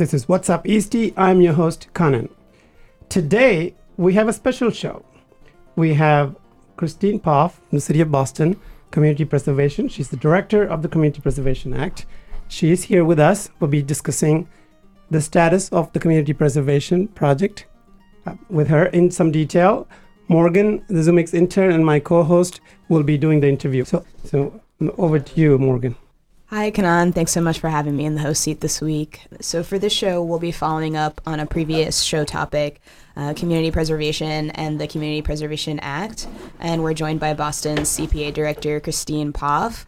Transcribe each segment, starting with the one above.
This is What's Up Eastie. I'm your host, Kanan. Today, we have a special show. We have Christine Poff from the City of Boston, Community Preservation. She's the director of the Community Preservation Act. She is here with us. We'll be discussing the status of the Community Preservation Project with her in some detail. Morgan, the ZoomX intern and my co-host, will be doing the interview. So over to you, Morgan. Hi, Kanan. Thanks so much for having me in the host seat this week. So for this show, we'll be following up on a previous show topic, community preservation and the Community Preservation Act. And we're joined by Boston's CPA Director, Christine Poff,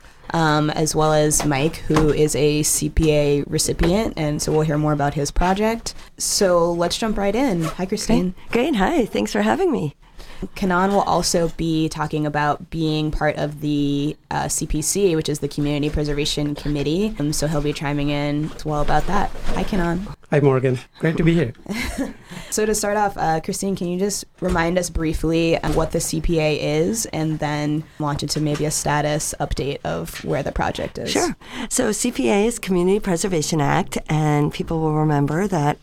as well as Mike, who is a CPA recipient. And so we'll hear more about his project. So let's jump right in. Hi, Christine. Great. Hi. Thanks for having me. Kanan will also be talking about being part of the CPC, which is the Community Preservation Committee. So he'll be chiming in as well about that. Hi, Kanan. Hi, Morgan. Great to be here. So to start off, Christine, can you just remind us briefly what the CPA is and then launch into maybe a status update of where the project is? Sure. So CPA is Community Preservation Act, and people will remember that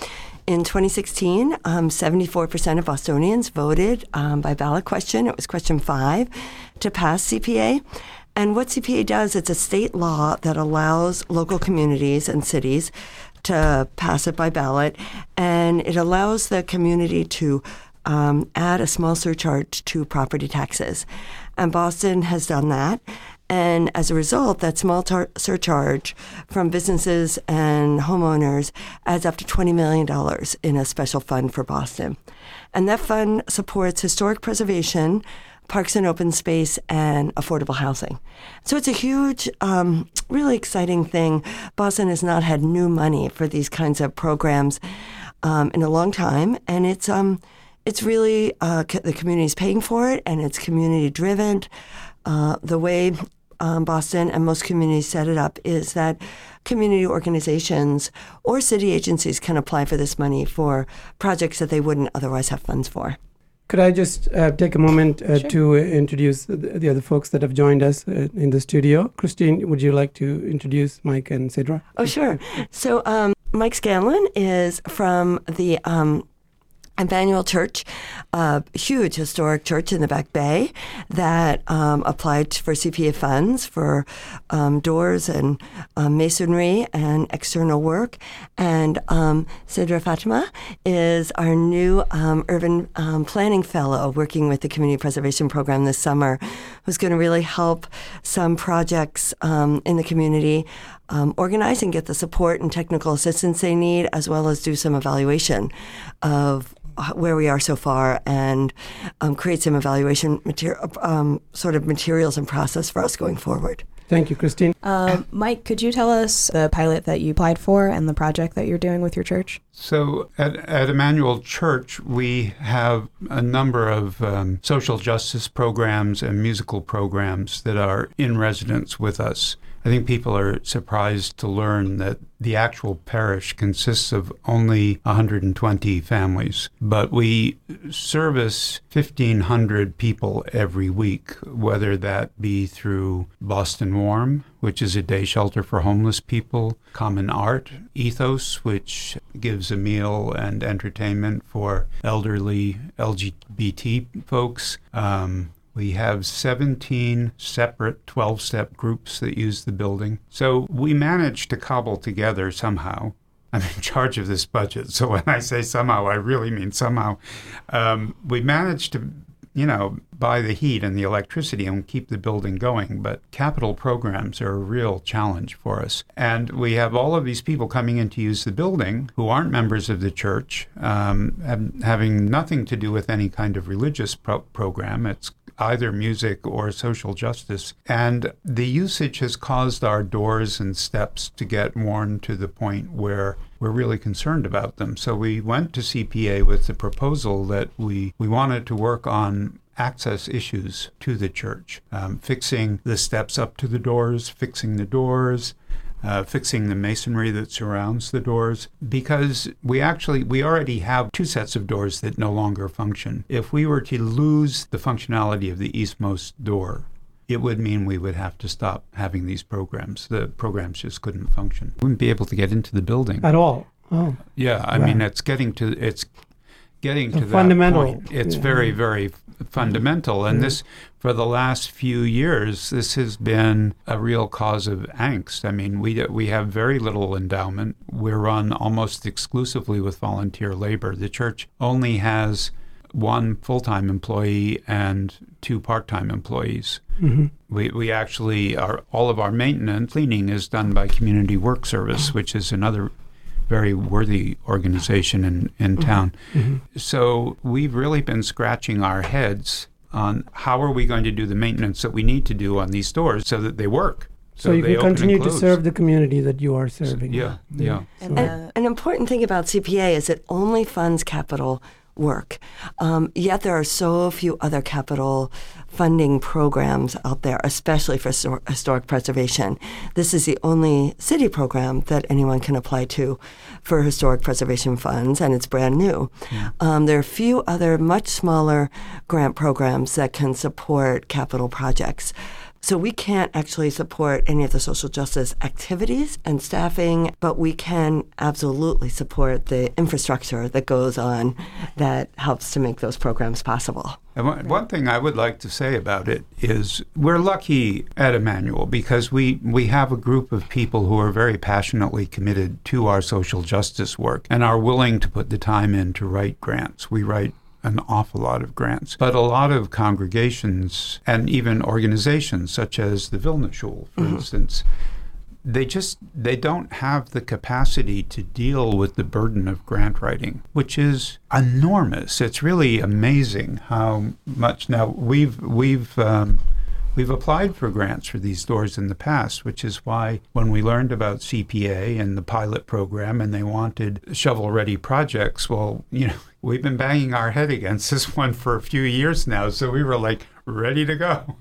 in 2016, 74% of Bostonians voted by ballot question. It was question 5 to pass CPA. And what CPA does, it's a state law that allows local communities and cities to pass it by ballot. And it allows the community to add a small surcharge to property taxes. And Boston has done that. And as a result, that small surcharge from businesses and homeowners adds up to $20 million in a special fund for Boston. And that fund supports historic preservation, parks and open space, and affordable housing. So it's a huge, really exciting thing. Boston has not had new money for these kinds of programs in a long time. And it's really, the community's paying for it, and it's community-driven. The way Boston and most communities set it up is that community organizations or city agencies can apply for this money for projects that they wouldn't otherwise have funds for. Could I just take a moment Sure. to introduce the other folks that have joined us in the studio? Christine, would you like to introduce Mike and Sidra? Oh, sure. So Mike Scanlon is from the Emmanuel Church, a huge historic church in the Back Bay that applied for CPA funds for doors and masonry and external work. And Sidra Fatima is our new urban planning fellow working with the Community Preservation Program this summer, who's going to really help some projects in the community organize and get the support and technical assistance they need, as well as do some evaluation of where we are so far and create some evaluation materials and process for us going forward. Thank you, Christine. Mike, could you tell us the pilot that you applied for and the project that you're doing with your church? So at Emmanuel Church, we have a number of social justice programs and musical programs that are in residence with us. I think people are surprised to learn that the actual parish consists of only 120 families, but we service 1,500 people every week, whether that be through Boston Warm, which is a day shelter for homeless people, Common Art, Ethos, which gives a meal and entertainment for elderly LGBT folks. We have 17 separate 12-step groups that use the building. So we managed to cobble together somehow. I'm in charge of this budget, so when I say somehow, I really mean somehow. We managed to, buy the heat and the electricity and keep the building going, but capital programs are a real challenge for us. And we have all of these people coming in to use the building who aren't members of the church, having nothing to do with any kind of religious program. It's either music or social justice. And the usage has caused our doors and steps to get worn to the point where we're really concerned about them. So we went to CPA with the proposal that we wanted to work on access issues to the church, fixing the steps up to the doors, fixing the doors, fixing the masonry that surrounds the doors, because we already have 2 sets of doors that no longer function. If we were to lose the functionality of the eastmost door, it would mean we would have to stop having these programs. The programs just couldn't function. We wouldn't be able to get into the building. At all. Oh, Yeah, I Right. mean, it's getting to that fundamental. point. It's Yeah. very, very fundamental. And this, for the last few years, this has been a real cause of angst. I mean, we have very little endowment. We're run almost exclusively with volunteer labor. The church only has one full-time employee and 2 part-time employees. We actually all of our maintenance, cleaning is done by Community Work Service, which is another very worthy organization in town. So we've really been scratching our heads on how are we going to do the maintenance that we need to do on these stores so that they work. So you they can open and continue to close. serve the community that you are serving. Yeah, yeah. And An important thing about CPA is it only funds capital work. Yet there are so few other capital funding programs out there, especially for historic preservation. This is the only city program that anyone can apply to for historic preservation funds, and it's brand new. There are a few other much smaller grant programs that can support capital projects. So we can't actually support any of the social justice activities and staffing, but we can absolutely support the infrastructure that goes on that helps to make those programs possible. And one thing I would like to say about it is we're lucky at Emmanuel because we have a group of people who are very passionately committed to our social justice work and are willing to put the time in to write grants. We write an awful lot of grants. But a lot of congregations and even organizations such as the Vilna Shul, for instance, they don't have the capacity to deal with the burden of grant writing, which is enormous. It's really amazing how much now we've applied for grants for these stores in the past, which is why when we learned about CPA and the pilot program and they wanted shovel-ready projects, well, we've been banging our head against this one for a few years now, so we were like ready to go.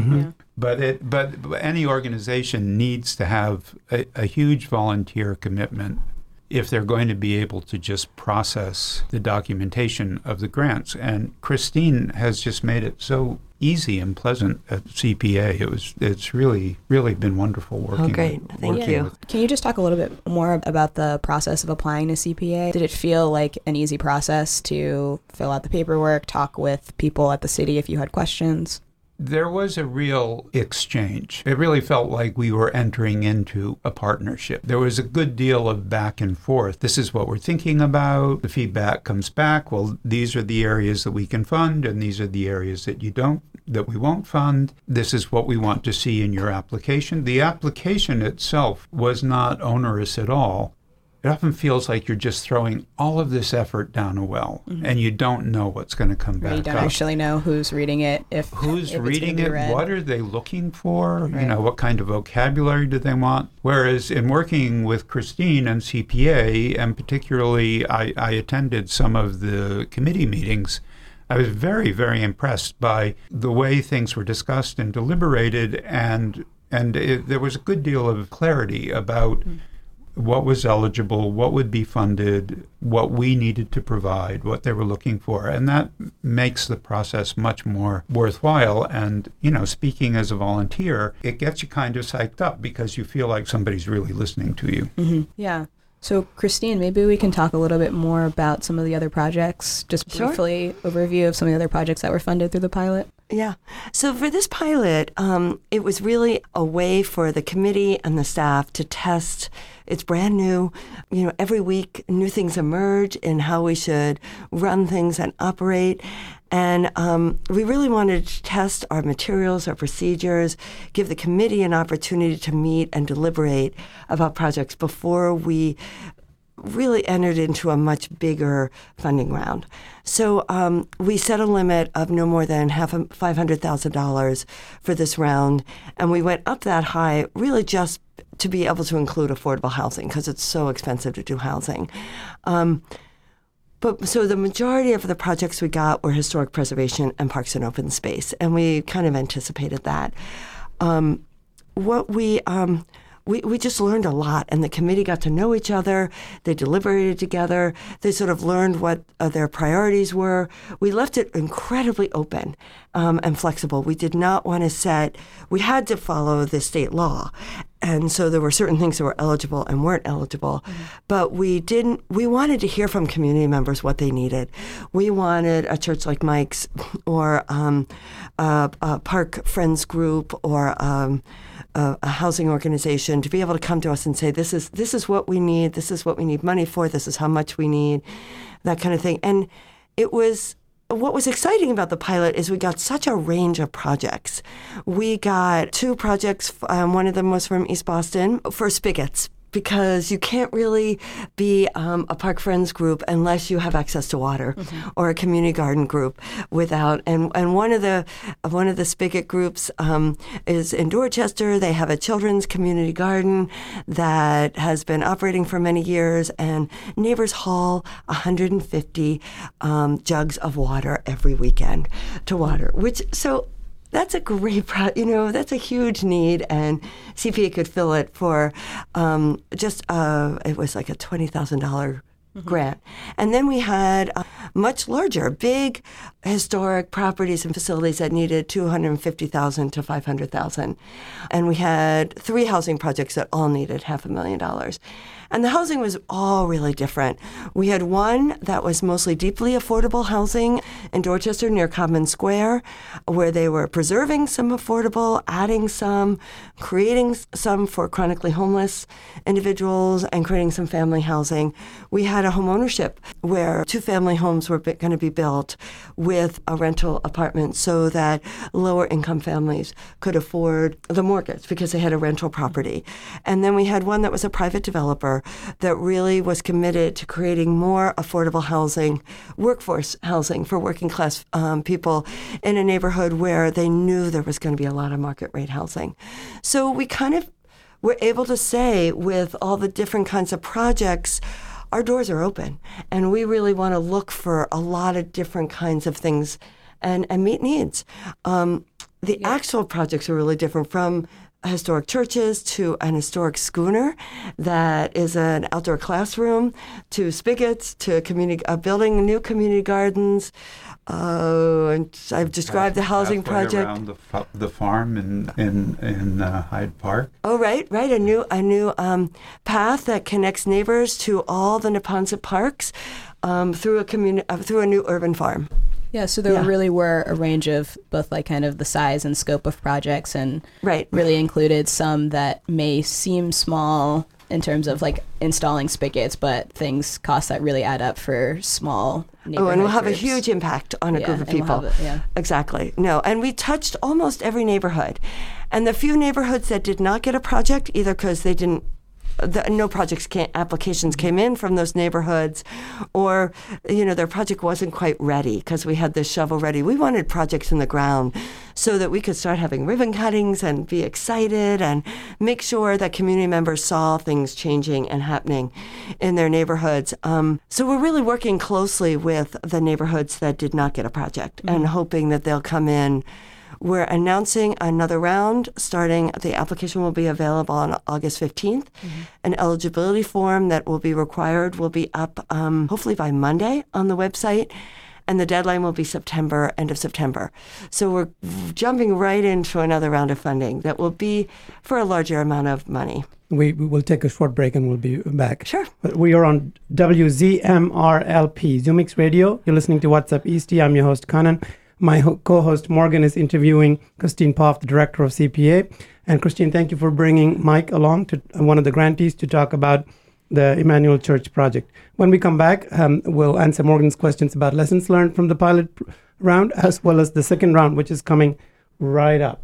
But any organization needs to have a huge volunteer commitment if they're going to be able to just process the documentation of the grants. And Christine has just made it so easy and pleasant at CPA. It's really, really been wonderful working. Oh, great. Thank you. Can you just talk a little bit more about the process of applying to CPA? Did it feel like an easy process to fill out the paperwork, talk with people at the city if you had questions? There was a real exchange. It really felt like we were entering into a partnership. There was a good deal of back and forth. This is what we're thinking about. The feedback comes back. Well, these are the areas that we can fund, and these are the areas that we won't fund. This is what we want to see in your application. The application itself was not onerous at all. It often feels like you're just throwing all of this effort down a well, and you don't know what's going to come back You don't up. actually know who's reading it. Who's if reading it's it? read. What are they looking for? Right. What kind of vocabulary do they want? Whereas in working with Christine and CPA, and particularly I attended some of the committee meetings, I was very, very impressed by the way things were discussed and deliberated, and there was a good deal of clarity about what was eligible, what would be funded, what we needed to provide, what they were looking for. And that makes the process much more worthwhile. And, speaking as a volunteer, it gets you kind of psyched up because you feel like somebody's really listening to you. Mm-hmm. Yeah. So, Christine, maybe we can talk a little bit more about some of the other projects, just Sure. briefly overview of some of the other projects that were funded through the pilot. Yeah. So for this pilot, it was really a way for the committee and the staff to test. It's brand new. Every week new things emerge in how we should run things and operate. And we really wanted to test our materials, our procedures, give the committee an opportunity to meet and deliberate about projects before we really entered into a much bigger funding round. So we set a limit of no more than $500,000 for this round, and we went up that high really just to be able to include affordable housing because it's so expensive to do housing. But so the majority of the projects we got were historic preservation and parks and open space, and we kind of anticipated that. What we we just learned a lot, and the committee got to know each other. They deliberated together. They sort of learned what their priorities were. We left it incredibly open and flexible. We did not want to we had to follow the state law. And so there were certain things that were eligible and weren't eligible. Mm-hmm. But we wanted to hear from community members what they needed. We wanted a church like Mike's or a Park Friends group or a housing organization to be able to come to us and say, this is what we need, this is what we need money for, this is how much we need, that kind of thing. And what was exciting about the pilot is we got such a range of projects. We got 2 projects. One of them was from East Boston for spigots, because you can't really be a Park Friends group unless you have access to water, mm-hmm. or a community garden group without. And one of the spigot groups is in Dorchester. They have a children's community garden that has been operating for many years, and neighbors haul 150 jugs of water every weekend to water, that's a great that's a huge need, and CPA could fill it for it was like a $20,000 mm-hmm. grant. And then we had much larger, big historic properties and facilities that needed $250,000 to $500,000. And we had 3 housing projects that all needed $500,000. And the housing was all really different. We had one that was mostly deeply affordable housing in Dorchester near Common Square, where they were preserving some affordable, adding some, creating some for chronically homeless individuals, and creating some family housing. We had a homeownership where 2 family homes were going to be built with a rental apartment so that lower income families could afford the mortgage because they had a rental property. And then we had one that was a private developer that really was committed to creating more affordable housing, workforce housing for working class people in a neighborhood where they knew there was going to be a lot of market rate housing. So we kind of were able to say, with all the different kinds of projects, our doors are open, and we really want to look for a lot of different kinds of things and meet needs. The actual projects are really different, from historic churches to an historic schooner that is an outdoor classroom, to spigots, to building new community gardens. And I've described the housing project around the farm in Hyde Park. Oh, right, a new path that connects neighbors to all the Neponset parks through a new urban farm. Yeah, so there really were a range of both like kind of the size and scope of projects, and really included some that may seem small in terms of like installing spigots, but costs that really add up for small neighborhood and we'll have groups. A huge impact on a group of people. Exactly. No, and we touched almost every neighborhood. And the few neighborhoods that did not get a project, either because they didn't no applications came in from those neighborhoods, or their project wasn't quite ready because we had this shovel ready. We wanted projects in the ground so that we could start having ribbon cuttings and be excited and make sure that community members saw things changing and happening in their neighborhoods. So we're really working closely with the neighborhoods that did not get a project, mm-hmm. and hoping that they'll come in. We're announcing another round starting. The application will be available on August 15th. Mm-hmm. An eligibility form that will be required will be up hopefully by Monday on the website. And the deadline will be end of September. So we're jumping right into another round of funding that will be for a larger amount of money. We will take a short break and we'll be back. Sure. We are on WZMRLP, Zoomix Radio. You're listening to What's Up East. I'm your host, Kanan. My co-host Morgan is interviewing Christine Poff, the director of CPA. And Christine, thank you for bringing Mike along, to one of the grantees, to talk about the Emmanuel Church project. When we come back, we'll answer Morgan's questions about lessons learned from the pilot round, as well as the second round, which is coming right up.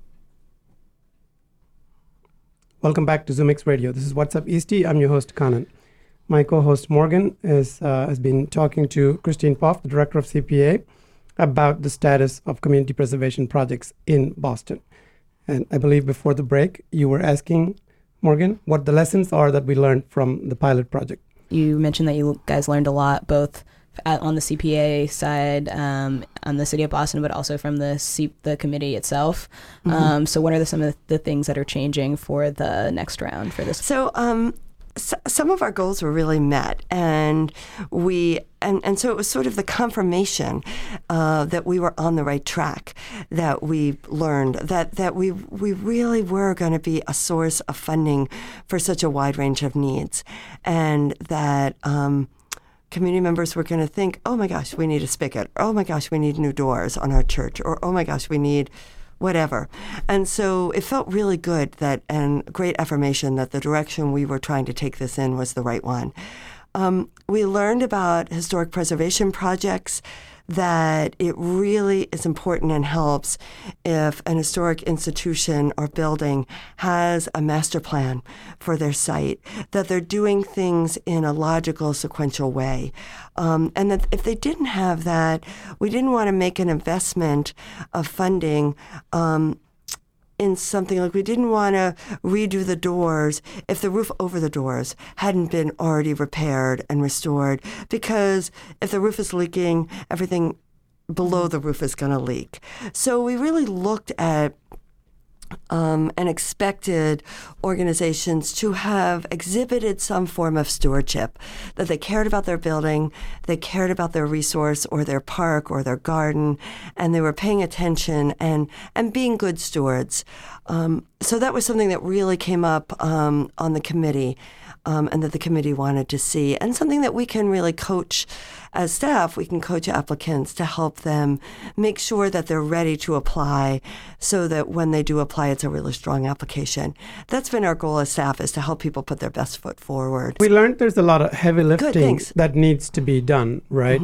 Welcome back to Zoomix Radio. This is What's Up Eastie. I'm your host, Kanan. My co-host Morgan has been talking to Christine Poff, the director of CPA, about the status of community preservation projects in Boston. And I believe before the break, you were asking, Morgan, what the lessons are that we learned from the pilot project. You mentioned that you guys learned a lot, both on the CPA side, on the City of Boston, but also from the committee itself. So what are some of the things that are changing for the next round for this? So some of our goals were really met, and so it was sort of the confirmation that we were on the right track, that we learned that we really were going to be a source of funding for such a wide range of needs, and that community members were going to think, oh my gosh, we need a spigot, oh my gosh, we need new doors on our church, or oh my gosh, we need whatever. And so it felt really good and great affirmation that the direction we were trying to take this in was the right one. We learned about historic preservation projects, that it really is important and helps if an historic institution or building has a master plan for their site, that they're doing things in a logical, sequential way. And that if they didn't have that, we didn't want to make an investment of funding in something like, we didn't want to redo the doors if the roof over the doors hadn't been already repaired and restored, because if the roof is leaking, everything below the roof is going to leak. So we really looked at and expected organizations to have exhibited some form of stewardship, that they cared about their building, they cared about their resource or their park or their garden, and they were paying attention and being good stewards. So that was something that really came up on the committee, and that the committee wanted to see, and something that we can really coach as staff. We can coach applicants to help them make sure that they're ready to apply, so that when they do apply, it's a really strong application. That's been our goal as staff, is to help people put their best foot forward. We learned there's a lot of heavy lifting that needs to be done, right?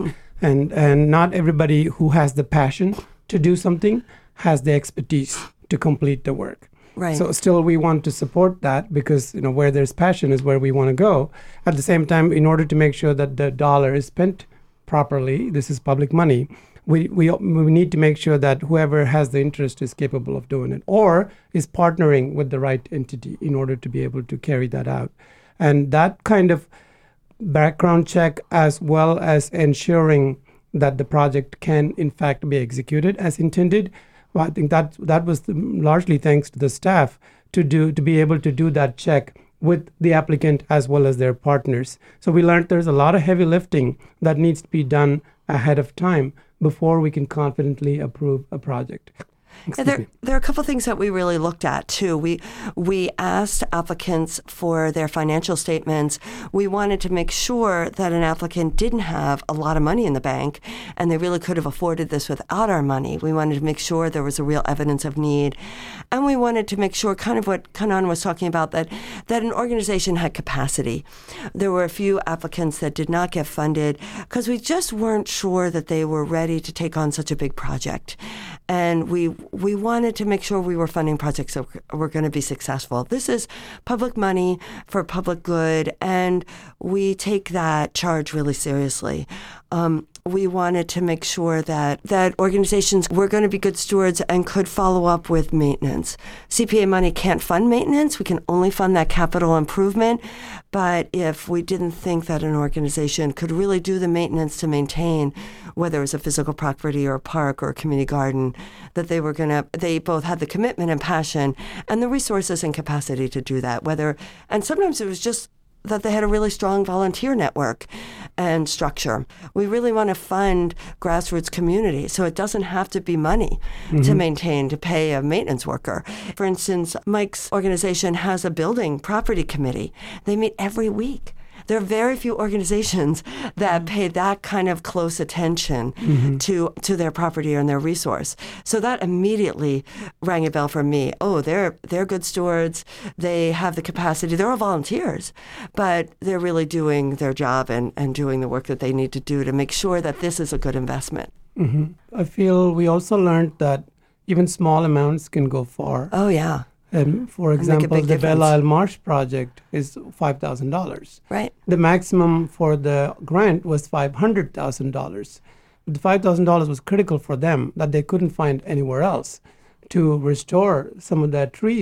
And not everybody who has the passion to do something has the expertise to complete the work. Right. So still we want to support that, because where there's passion is where we want to go. At the same time, in order to make sure that the dollar is spent properly, this is public money, we need to make sure that whoever has the interest is capable of doing it, or is partnering with the right entity in order to be able to carry that out. And that kind of background check, as well as ensuring that the project can in fact be executed as intended, well, I think that was largely thanks to the staff to be able to do that check with the applicant as well as their partners. So we learned there's a lot of heavy lifting that needs to be done ahead of time before we can confidently approve a project. There are a couple things that we really looked at, too. We asked applicants for their financial statements. We wanted to make sure that an applicant didn't have a lot of money in the bank, and they really could have afforded this without our money. We wanted to make sure there was a real evidence of need. And we wanted to make sure, kind of what Kanan was talking about, that an organization had capacity. There were a few applicants that did not get funded because we just weren't sure that they were ready to take on such a big project. And we wanted to make sure we were funding projects that were going to be successful. This is public money for public good, and we take that charge really seriously. We wanted to make sure that organizations were going to be good stewards and could follow up with maintenance. CPA money can't fund maintenance. We can only fund that capital improvement. But if we didn't think that an organization could really do the maintenance to maintain, whether it was a physical property or a park or a community garden, that they both had the commitment and passion and the resources and capacity to do that. And sometimes it was just that they had a really strong volunteer network and structure. We really want to fund grassroots community, so it doesn't have to be money to pay a maintenance worker. For instance, Mike's organization has a building property committee. They meet every week. There are very few organizations that pay that kind of close attention to their property and their resource. So that immediately rang a bell for me. Oh, they're good stewards. They have the capacity. They're all volunteers, but they're really doing their job and doing the work that they need to do to make sure that this is a good investment. I feel we also learned that even small amounts can go far. Oh, yeah. For example, the Belle Isle Marsh project is $5,000. Right. The maximum for the grant was $500,000. The $5,000 was critical for them, that they couldn't find anywhere else to restore some of the trees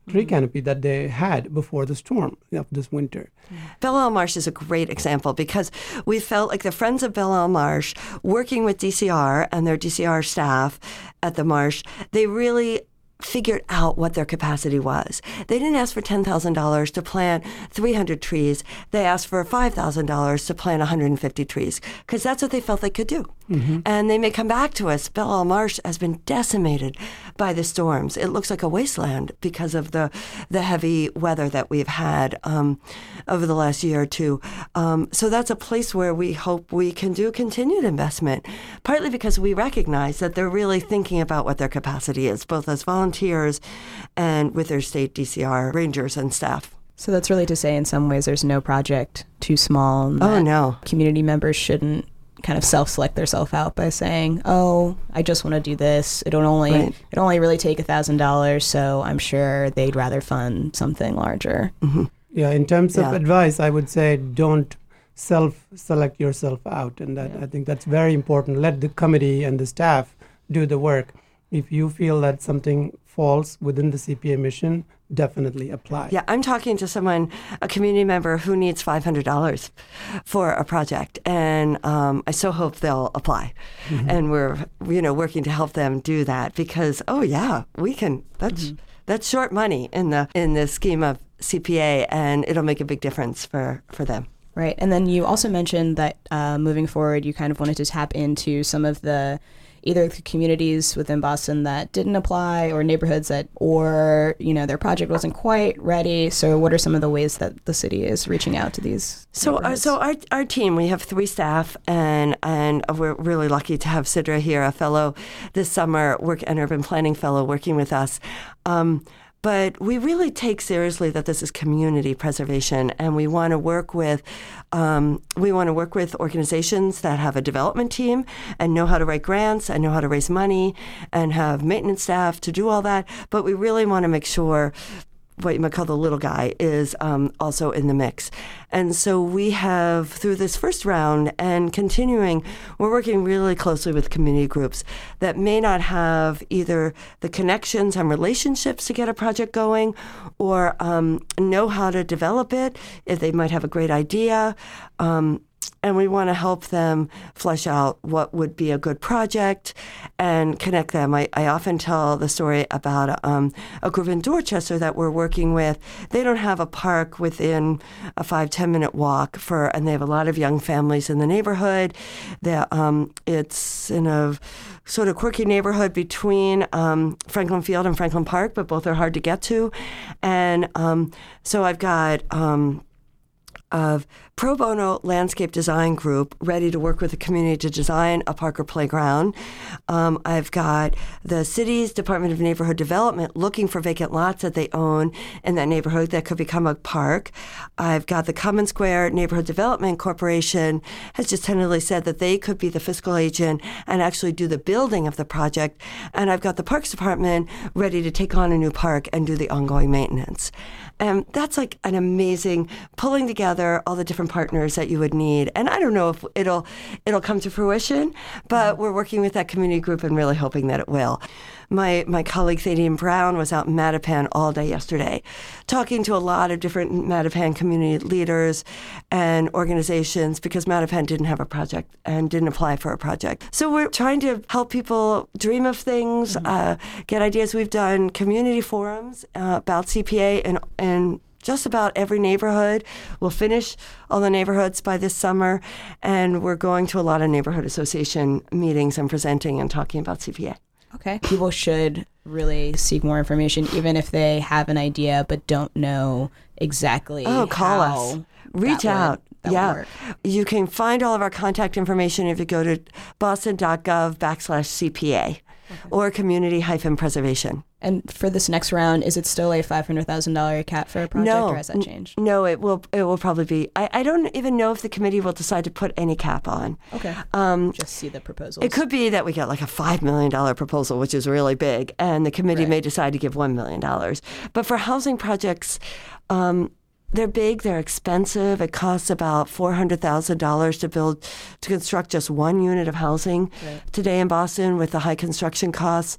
tree canopy that they had before the storm of this winter. Belle Isle Marsh is a great example because we felt like the Friends of Belle Isle Marsh, working with DCR and their DCR staff at the marsh, they really figured out what their capacity was. They didn't ask for $10,000 to plant 300 trees. They asked for $5,000 to plant 150 trees because that's what they felt they could do. And they may come back to us. Belle Isle Marsh has been decimated by the storms. It looks like a wasteland because of the heavy weather that we've had over the last year or two. So that's a place where we hope we can do continued investment, partly because we recognize that they're really thinking about what their capacity is, both as volunteers and with their state DCR rangers and staff. So that's really to say, in some ways, there's no project too small. Oh, no. Community members shouldn't kind of self-select themselves out by saying, oh, I just want to do this. It'll only really take $1,000, so I'm sure they'd rather fund something larger. Yeah, in terms of advice, I would say don't self-select yourself out. And that I think that's very important. Let the committee and the staff do the work. If you feel that something falls within the CPA mission, definitely apply. Yeah, I'm talking to someone, a community member who needs $500 for a project, and I so hope they'll apply. And we're, working to help them do that because, we can. That's short money in the scheme of CPA, and it'll make a big difference for them. Right, and then you also mentioned that moving forward, you kind of wanted to tap into some of the either the communities within Boston that didn't apply or neighborhoods that, their project wasn't quite ready. So what are some of the ways that the city is reaching out to these neighborhoods? So our team, we have 3 staff, and we're really lucky to have Sidra here, a fellow this summer, an urban planning fellow working with us. But we really take seriously that this is community preservation, and we want to work with organizations that have a development team and know how to write grants and know how to raise money and have maintenance staff to do all that. But we really want to make sure what you might call the little guy is also in the mix. And so we have, through this first round and continuing, we're working really closely with community groups that may not have either the connections and relationships to get a project going or know how to develop it, if they might have a great idea. And we want to help them flesh out what would be a good project and connect them. I often tell the story about a group in Dorchester that we're working with. They don't have a park within a 5-10 minute walk and they have a lot of young families in the neighborhood. It's in a sort of quirky neighborhood between Franklin Field and Franklin Park, but both are hard to get to. And so I've got of pro bono landscape design group ready to work with the community to design a park or playground. I've got the city's Department of Neighborhood Development looking for vacant lots that they own in that neighborhood that could become a park. I've got the Common Square Neighborhood Development Corporation has just tentatively said that they could be the fiscal agent and actually do the building of the project. And I've got the Parks Department ready to take on a new park and do the ongoing maintenance. And that's like an amazing pulling together all the different partners that you would need. And I don't know if it'll come to fruition, but we're working with that community group and really hoping that it will. My colleague Thaddeus Brown was out in Mattapan all day yesterday, talking to a lot of different Mattapan community leaders and organizations because Mattapan didn't have a project and didn't apply for a project. So we're trying to help people dream of things, get ideas. We've done community forums about CPA in just about every neighborhood. We'll finish all the neighborhoods by this summer, and we're going to a lot of neighborhood association meetings and presenting and talking about CPA. Okay. People should really seek more information, even if they have an idea but don't know exactly call us. Reach out. Yeah. You can find all of our contact information if you go to boston.gov/CPA or community-preservation. And for this next round, is it still a $500,000 cap for a project, or has that changed? No, it will probably be. I don't even know if the committee will decide to put any cap on. Okay. Just see the proposals. It could be that we get like a $5 million proposal, which is really big, and the committee may decide to give $1 million. But for housing projects, they're big, they're expensive. It costs about $400,000 to construct just one unit of housing today in Boston with the high construction costs.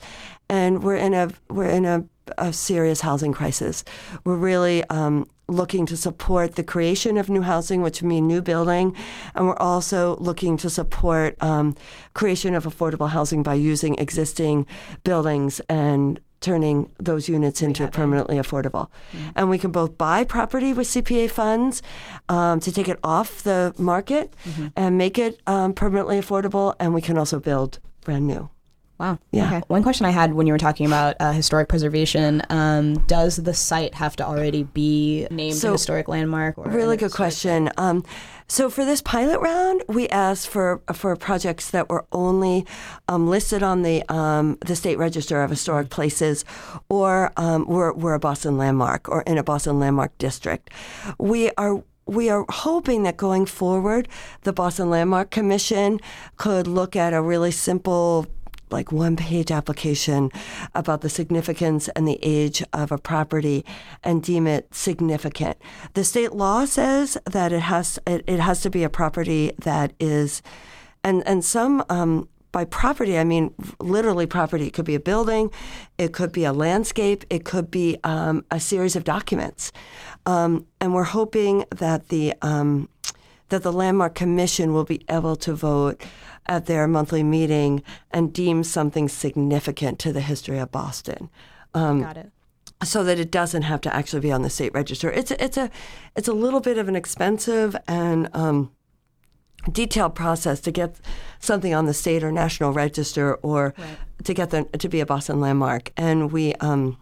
and we're in a serious housing crisis. We're really looking to support the creation of new housing, which would mean new building, and we're also looking to support creation of affordable housing by using existing buildings and turning those units into permanently affordable. Mm-hmm. And we can both buy property with CPA funds to take it off the market and make it permanently affordable, and we can also build brand new. Wow. Yeah. Okay. One question I had when you were talking about historic preservation, does the site have to already be named a historic landmark? Or really good question. So for this pilot round, we asked for projects that were only listed on the State Register of Historic Places or were a Boston landmark or in a Boston landmark district. We are hoping that going forward, the Boston Landmark Commission could look at a really simple one-page application about the significance and the age of a property and deem it significant. The state law says that it has to be a property that is, and some by property I mean literally property. It could be a building, it could be a landscape, it could be a series of documents, and we're hoping that the Landmark Commission will be able to vote at their monthly meeting and deem something significant to the history of Boston. Got it. So that it doesn't have to actually be on the state register. It's a little bit of an expensive and detailed process to get something on the state or national register or to get them to be a Boston landmark. And we want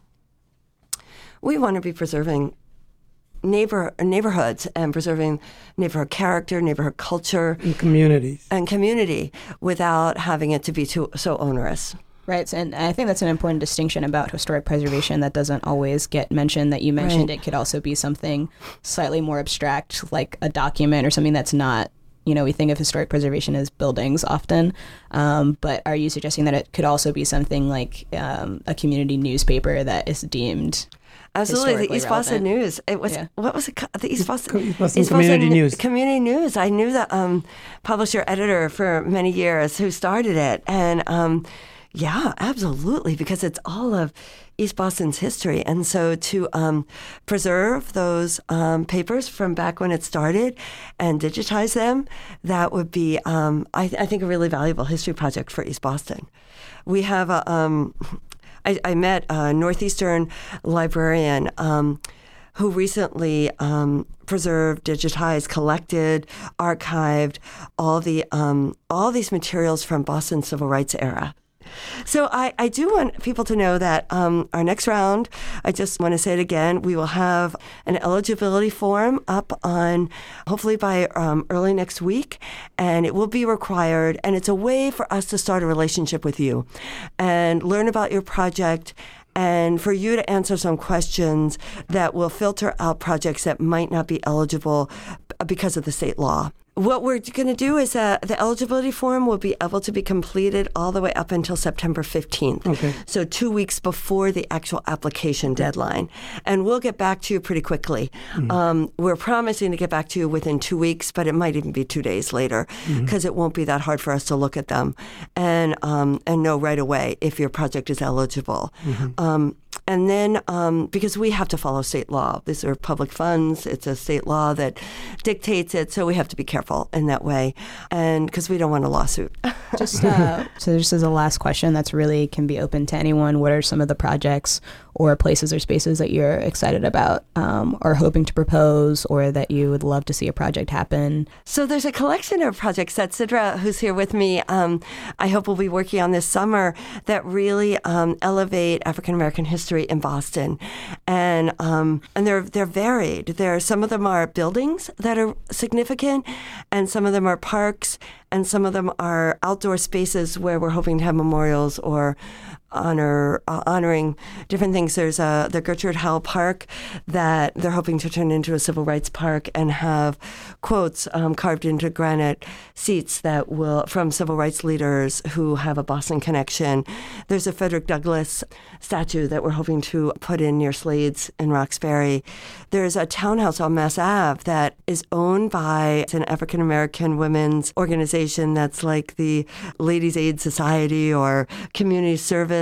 to be preserving neighborhoods and preserving neighborhood character, neighborhood culture, and communities, and community without having it to be so onerous. Right, and I think that's an important distinction about historic preservation that doesn't always get mentioned. That you mentioned, It could also be something slightly more abstract, like a document or something that's not. We think of historic preservation as buildings often, but are you suggesting that it could also be something like a community newspaper that is deemed? Absolutely, the East Boston News. It was what was it called? The East Boston Community News. Community News. I knew the publisher editor for many years who started it, and absolutely, because it's all of East Boston's history, and so to preserve those papers from back when it started and digitize them, that would be, I think, a really valuable history project for East Boston. We have a. I met a Northeastern librarian who recently preserved, digitized, collected, archived all these materials from Boston's civil rights era. So I do want people to know that our next round, I just want to say it again, we will have an eligibility form up on hopefully by early next week, and it will be required, and it's a way for us to start a relationship with you and learn about your project and for you to answer some questions that will filter out projects that might not be eligible because of the state law. What we're going to do is the eligibility form will be able to be completed all the way up until September 15th. Okay. So 2 weeks before the actual application deadline. And we'll get back to you pretty quickly. Mm-hmm. We're promising to get back to you within 2 weeks, but it might even be 2 days later because it won't be that hard for us to look at them and know right away if your project is eligible. Mm-hmm. And then, because we have to follow state law, these are public funds, it's a state law that dictates it, so we have to be careful in that way, and because we don't want a lawsuit. So just as a last question that's really can be open to anyone, what are some of the projects or places or spaces that you're excited about or hoping to propose or that you would love to see a project happen? So there's a collection of projects that Sidra, who's here with me, I hope will be working on this summer that really elevate African American history in Boston, and they're varied. Some of them are buildings that are significant, and some of them are parks, and some of them are outdoor spaces where we're hoping to have memorials or honoring different things. There's the Gertrude Howell Park that they're hoping to turn into a civil rights park and have quotes carved into granite seats that will from civil rights leaders who have a Boston connection. There's a Frederick Douglass statue that we're hoping to put in near Slade's in Roxbury. There's a townhouse on Mass Ave that is owned by an African American women's organization that's like the Ladies Aid Society or Community Service.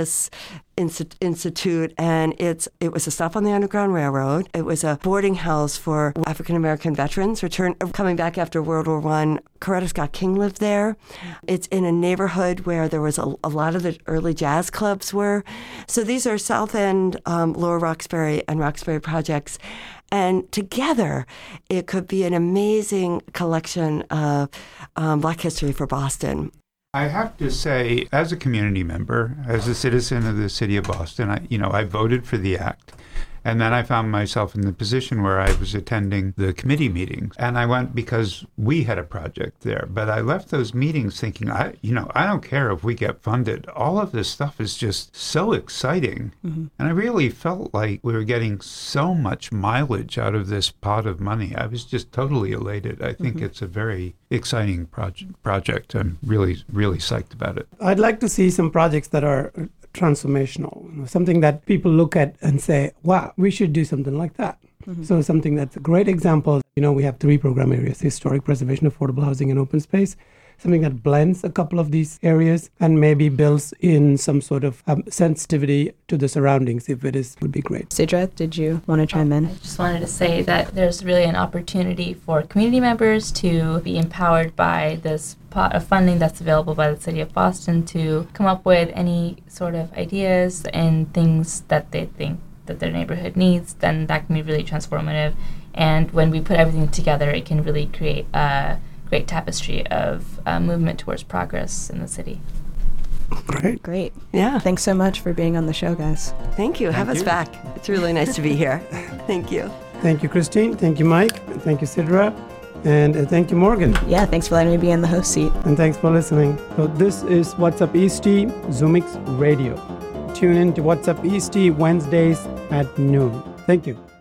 this institute, and it was a stop on the Underground Railroad. It was a boarding house for African American veterans coming back after World War I. Coretta Scott King lived there. It's in a neighborhood where there was a lot of the early jazz clubs were. So these are South End, Lower Roxbury, and Roxbury projects. And together, it could be an amazing collection of Black history for Boston. I have to say, as a community member, as a citizen of the city of Boston, I voted for the act. And then I found myself in the position where I was attending the committee meetings. And I went because we had a project there. But I left those meetings thinking, I don't care if we get funded. All of this stuff is just so exciting. Mm-hmm. And I really felt like we were getting so much mileage out of this pot of money. I was just totally elated. I think it's a very exciting project. I'm really, really psyched about it. I'd like to see some projects that are transformational, something that people look at and say, wow, we should do something like that. Mm-hmm. So something that's a great example, we have 3 program areas: historic preservation, affordable housing, and open space. Something that blends a couple of these areas and maybe builds in some sort of sensitivity to the surroundings, if it is, would be great. Sidra, did you want to chime in? I just wanted to say that there's really an opportunity for community members to be empowered by this pot of funding that's available by the City of Boston to come up with any sort of ideas and things that they think that their neighborhood needs. Then that can be really transformative. And when we put everything together, it can really create a great tapestry of movement towards progress in the city. Great. Yeah. Thanks so much for being on the show, guys. Thank you. Have us back. It's really nice to be here. Thank you. Thank you, Christine. Thank you, Mike. Thank you, Sidra. And thank you, Morgan. Yeah, thanks for letting me be in the host seat. And thanks for listening. So this is What's Up Eastie, Zoomix Radio. Tune in to What's Up Eastie Wednesdays at noon. Thank you.